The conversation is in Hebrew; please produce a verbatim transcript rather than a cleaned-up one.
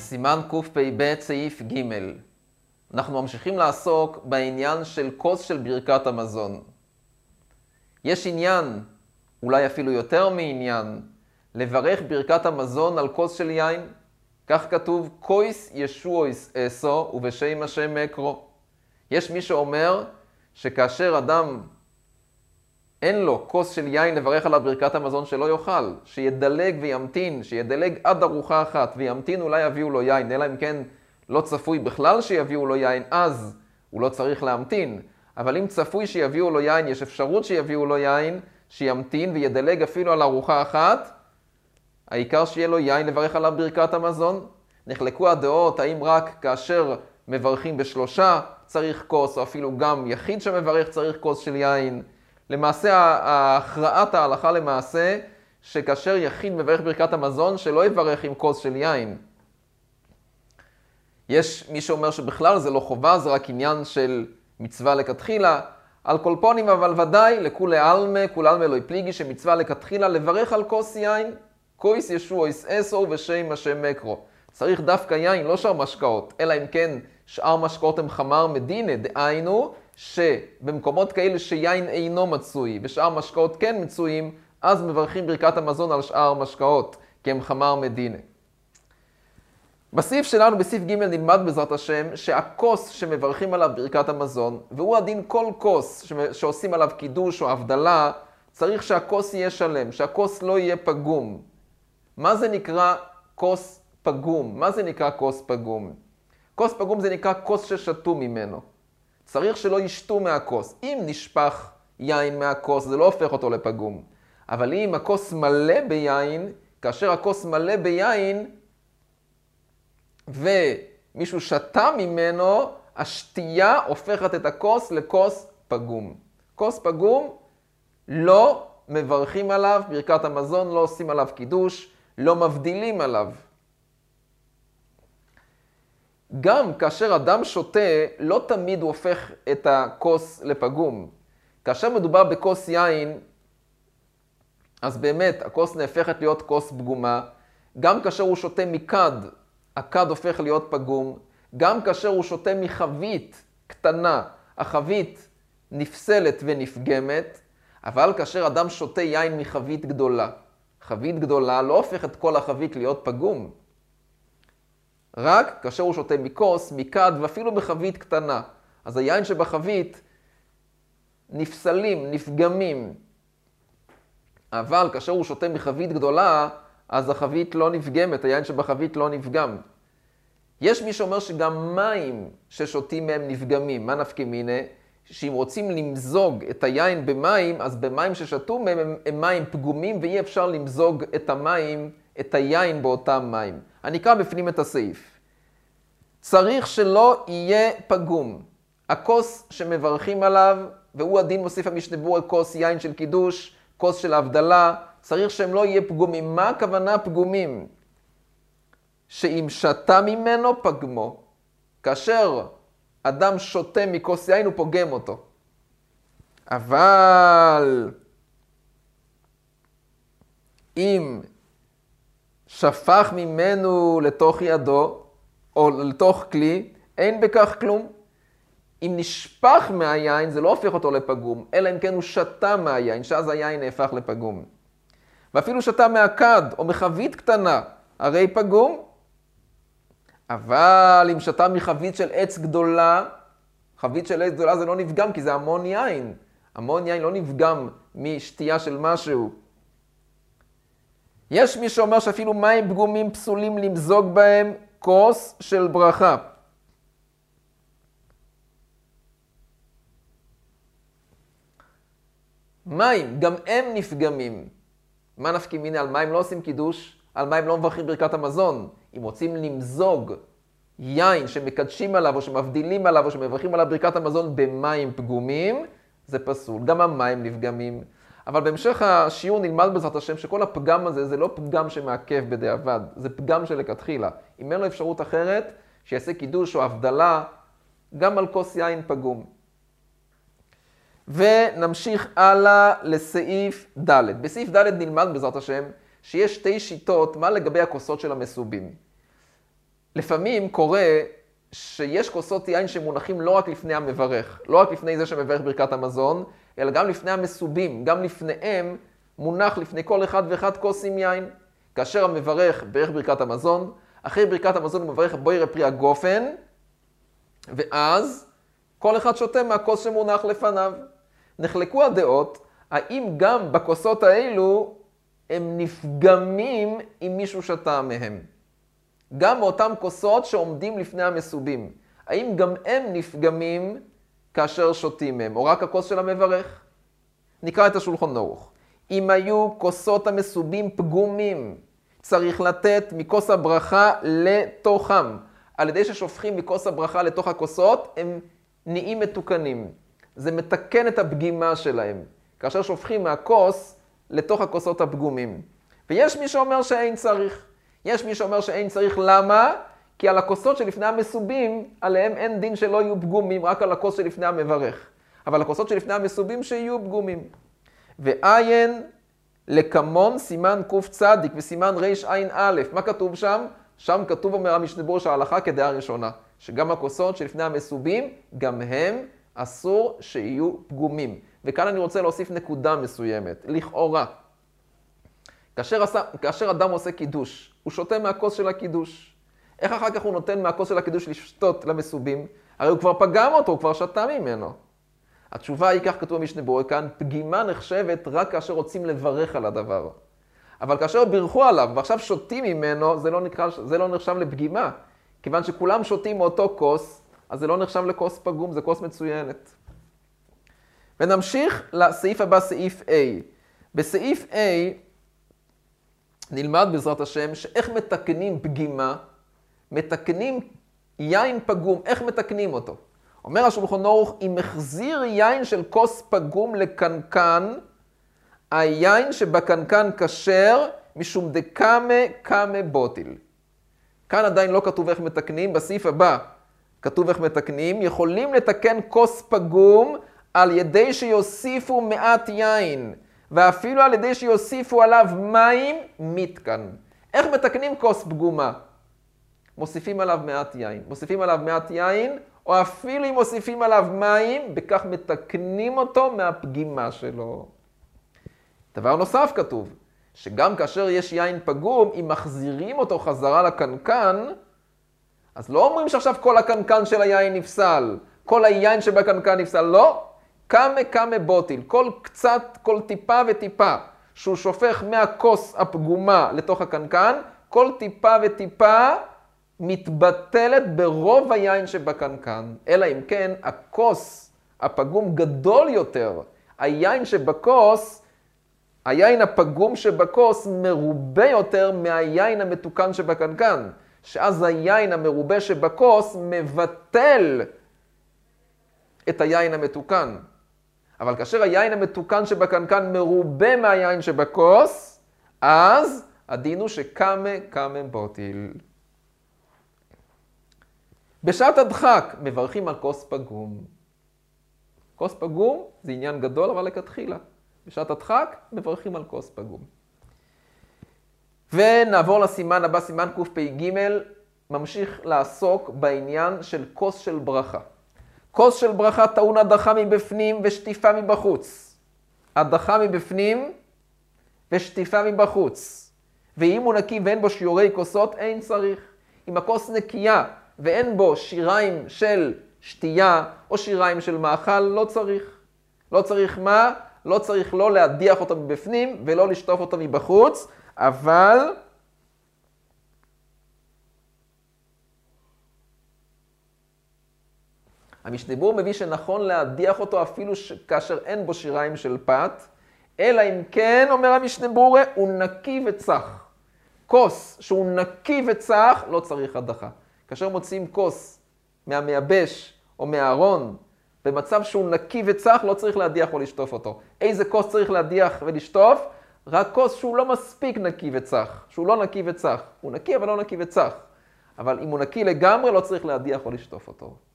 סימן קפ"ב סעיף ג'. אנחנו ממשיכים לעסוק בעניין של כוס של ברכת המזון. יש עניין, אולי אפילו יותר מעניין, לברך ברכת המזון על כוס של יין. כך כתוב, כויס ישועויס אסו ובשם השם אקרו. יש מי שאומר שכאשר אדם אין לו כוס של יין לברך עליו ברכת המזון שלא יאכל, שידלג וימתין, שידלג עד ארוחה אחת וימתין, אולי יביאו לו יין, אלא אם כן לא צפוי בכלל שיביאו לו יין, אז הוא לא צריך להמתין. אבל אם צפוי שיביאו לו יין, יש אפשרות שיביאו לו יין, שימתין וידלג אפילו על ארוחה אחת, העיקר שיהיה לו יין לברך עליו ברכת המזון. נחלקו הדעות, האם רק כאשר מברכים בשלושה צריך כוס, או אפילו גם יחיד שמברך צריך כוס של יין. למעשה, ההכרעת ההלכה למעשה, שכאשר יחיד מברך ברכת המזון, שלא יברך עם כוס של יין. יש מי שאומר שבכלל זה לא חובה, זה רק עניין של מצווה לכתחילה. על כל פונים, אבל ודאי, לכולי עלמא, כול עלמא לא יפליגי, שמצווה לכתחילה לברך על כוס יין, כויס ישועויס אסו בשם השם אקרו. צריך דווקא יין, לא שאר משקאות, אלא אם כן שאר משקאות הם חמר מדינא, דהיינו, שבמקומות כאלה שיין אינו מצוי, ושאר משקאות כן מצויים, אז מברכים ברכת המזון על שאר משקאות, כי הם חמר מדינא. בסעיף שלנו, בסעיף ג' נלמד בעזרת השם, שהכוס שמברכים עליו ברכת המזון, והוא הדין כל כוס שעושים עליו קידוש או הבדלה, צריך שהכוס יהיה שלם, שהכוס לא יהיה פגום. מה זה נקרא כוס פגום? מה זה נקרא כוס פגום? כוס פגום זה נקרא כוס ששתו ממנו. צריך שלא ישתו מהכוס. אם נשפך יין מהכוס, זה לא הופך אותו לפגום. אבל אם הכוס מלא ביין, כאשר הכוס מלא ביין, ומישהו שתה ממנו, השתייה הופכת את הכוס לכוס פגום. כוס פגום, לא מברכים עליו ברכת המזון, לא עושים עליו קידוש, לא מבדילים עליו. גם כאשר אדם שותה, לא תמיד הוא הופך את הכוס לפגום. כאשר מדובר בכוס יין, אז באמת הכוס נהפכת להיות כוס פגומה. גם כאשר הוא שותה מכד, הכד הופך להיות פגום. גם כאשר הוא שותה מחבית קטנה, החבית נפסלת ונפגמת. אבל כאשר אדם שותה יין מחבית גדולה, חבית גדולה לא הופך את כל החבית להיות פגום. רק כאשר הוא שותה מכוס, מכד ואפילו בחבית קטנה. אז היין שבחבית נפסלים, נפגמים. אבל כאשר הוא שותה מחבית גדולה, אז החבית לא נפגמת, היין שבחבית לא נפגם. יש מי שאומר שגם מים ששותים מהם נפגמים. מה נפקא מינה? שאם רוצים למזוג את היין במים, אז במים ששתו מהם הם, הם מים פגומים, ואי אפשר למזוג את המים, את היין באותם מים. אני אקרא בפנים את הסעיף. צריך שלא יהיה פגום. הכוס שמברכים עליו, והוא הדין מוסיף המשנה ברורה, כוס יין של קידוש, כוס של הבדלה, צריך שהם לא יהיה פגומים. מה הכוונה פגומים? שאם שתה ממנו פגמו. כאשר אדם שותה מכוס יין הוא פוגם אותו. אבל אם שפך ממנו לתוך ידו, או לתוך כלי, אין בכך כלום. אם נשפך מהיין, זה לא הופך אותו לפגום, אלא אם כן הוא שתה מהיין, שאז היין נהפך לפגום. ואפילו שתה מהכד, או מחבית קטנה, הרי פגום. אבל אם שתה מחבית של עץ גדולה, חבית של עץ גדולה זה לא נפגם, כי זה המון יין. המון יין לא נפגם משתייה של משהו. יש מי שאומר שאפילו מים פגומים פסולים למזוג בהם כוס של ברכה. מים, גם הם נפגמים. מה נפקא מינה? על מים לא עושים קידוש, על מים לא מברכים ברכת המזון. אם רוצים למזוג יין שמקדשים עליו או שמבדילים עליו או שמברכים עליו ברכת המזון במים פגומים, זה פסול. גם המים נפגמים. אבל בהמשך השיעור נלמד בעזרת השם שכל הפגם הזה זה לא פגם שמעכב בדיעבד, זה פגם שלכתחילה. אם אין לו אפשרות אחרת, שיעשה קידוש או הבדלה, גם על כוס יין פגום. ונמשיך הלאה לסעיף ד'. בסעיף ד' נלמד בעזרת השם שיש שתי שיטות מה לגבי הכוסות של המסובים. לפעמים קורה שיש כוסות יין שמונחים לא רק לפני המברך, לא רק לפני זה שמברך ברכת המזון, אלא גם לפני המסובים, גם לפניהם מונח לפני כל אחד ואחד כוס עם יין. כאשר המברך ברך ברכת המזון, אחרי ברכת המזון הוא מברך בוירא פרי הגופן, ואז כל אחד שותה מהכוס שמונח לפניו. נחלקו הדעות, האם גם בכוסות האלו הם נפגמים אם מישהו שתה מהם. גם מאותם כוסות שעומדים לפני המסובים. האם גם הם נפגמים כאשר שותים מהם, או רק הכוס של המברך? נקרא את השולחן ערוך. אם היו כוסות המסובים פגומים, צריך לתת מכוס הברכה לתוכם. על ידי ששופכים מכוס הברכה לתוך הכוסות, הם נהיים מתוקנים. זה מתקן את הפגימה שלהם, כאשר שופכים מהכוס לתוך הכוסות הפגומים. ויש מי שאומר שאין צריך. יש מי שאומר שאין צריך. למה? כי על הכוסות שלפני המסובים, עליהם אין דין שלא יהיו פגומים, רק על הכוס שלפני המברך. אבל הכוסות שלפני המסובים שיהיו פגומים. ועין לקמון סימן קוף צדיק וסימן ריש עין א'. מה כתוב שם? שם כתוב אומר המשנה ברורה שההלכה כדעה ראשונה. שגם הכוסות שלפני המסובים, גם הם אסור שיהיו פגומים. וכאן אני רוצה להוסיף נקודה מסוימת. לכאורה. כאשר, כאשר אדם עושה קידוש, הוא שותה מהכוס של הקידוש. איך אחר כך הוא נותן מהכוס של הקידוש לשתות למסובים? הרי הוא כבר פגם אותו, הוא כבר שתה ממנו. התשובה היא, כך כתוב במשנה ברורה כאן, פגימה נחשבת רק כאשר רוצים לברך על הדבר. אבל כאשר בירכו עליו ועכשיו שותים ממנו, זה לא, נקרא, זה לא נחשב לפגימה. כיוון שכולם שותים מאותו כוס, אז זה לא נחשב לכוס פגום, זה כוס מצוינת. ונמשיך לסעיף הבא, סעיף A. בסעיף A נלמד בעזרת השם שאיך מתקנים פגימה, מתקנים יין פגום, איך מתקנים אותו. אומר השולחן ערוך, אם החזיר יין של כוס פגום לקנקן, היין שבקנקן כשר משום דקמה קמה בוטיל. כאן עדיין לא כתוב איך מתקנים, בסעיף הבא כתוב איך מתקנים. יכולים לתקן כוס פגום על ידי שיוסיפו מעט יין, ואפילו על ידי שיוסיפו עליו מים מתקן. איך מתקנים כוס פגומה? מוסיפים עליו מעט יין. מוסיפים עליו מעט יין, או אפילו אם מוסיפים עליו מים, בכך מתקנים אותו מהפגימה שלו. דבר נוסף כתוב, שגם כאשר יש יין פגום, אם מחזירים אותו חזרה לקנקן, אז לא אומרים שעכשיו כל הקנקן של היין נפסל, כל היין שבקנקן נפסל, לא. כמה כמה בוטיל, כל קצת, כל טיפה וטיפה, שהוא שופך מהכוס הפגומה לתוך הקנקן, כל טיפה וטיפה מתבטלת ברוב היין שבקנקן. אלא אם כן, הכוס הפגום גדול יותר. היין שבכוס, היין הפגום שבכוס מרובה יותר מהיין המתוקן שבקנקן. שאז היין המרובה שבכוס מבטל את היין המתוקן. אבל כאשר היין המתוקן שבקנקן מרובה מהיין שבכוס, אז הדין הוא שקמה קמה בוטיל. בשעת הדחק מברכים על כוס פגום. כוס פגום זה עניין גדול, אבל לכתחילה. בשעת הדחק מברכים על כוס פגום. ונעבור לסימן הבא, סימן קפ"ג, ממשיך לעסוק בעניין של כוס של ברכה. כוס של ברכה טעון הדחה מבפנים ושטיפה מבחוץ. הדחה מבפנים ושטיפה מבחוץ. ואם הוא נקי ואין בו שיעורי כוסות, אין צריך. אם הכוס נקייה ואין בו שיריים של שתייה או שיריים של מאכל, לא צריך. לא צריך מה? לא צריך לא להדיח אותו מבפנים ולא לשטוף אותו מבחוץ, אבל המשנה ברורה מביא שנכון להדיח אותו אפילו ש... כאשר אין בו שיריים של פת, אלא אם כן, אומר המשנה ברורה, הוא נקי וצח. כוס שהוא נקי וצח, לא צריך הדחה. כאשר מוצאים כוס מהמייבש או מהארון, במצב שהוא נקי וצח, לא צריך להדיח או לשטוף אותו. איזה כוס צריך להדיח ולשטוף? רק כוס שהוא לא מספיק נקי וצח. שהוא לא נקי וצח. הוא נקי אבל לא נקי וצח. אבל אם הוא נקי לגמרי, לא צריך להדיח או לשטוף אותו.